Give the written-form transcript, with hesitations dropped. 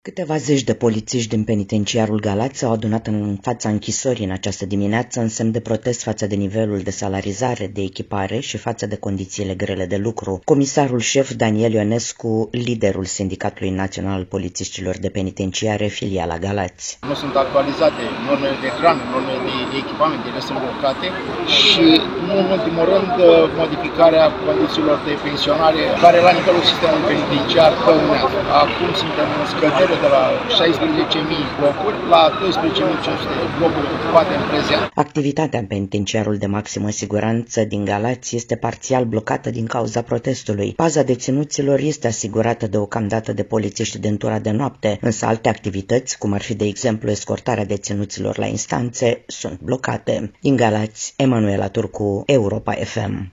Câteva zeci de polițiști din penitenciarul Galați s-au adunat în fața închisorii în această dimineață în semn de protest față de nivelul de salarizare, de echipare și față de condițiile grele de lucru. Comisarul șef Daniel Ionescu, liderul Sindicatului Național al Polițiștilor de Penitenciare, filiala Galați. Nu sunt actualizate normele de hrană, normele de echipament, ele sunt blocate și, nu în ultimul rând, modificarea condițiilor de pensionare care la nivelul sistemului penitenciar dăunează. Acum suntem în scădere de la 16.000 blocuri la 12.500 blocuri ocupate în prezent. Activitatea în penitenciarul de maximă siguranță din Galați este parțial blocată din cauza protestului. Paza deținuților este asigurată deocamdată de polițiști de întura de noapte, însă alte activități, cum ar fi de exemplu escortarea deținuților la instanțe, sunt blocate. Din Galați, Emanuela Turcu, Europa FM.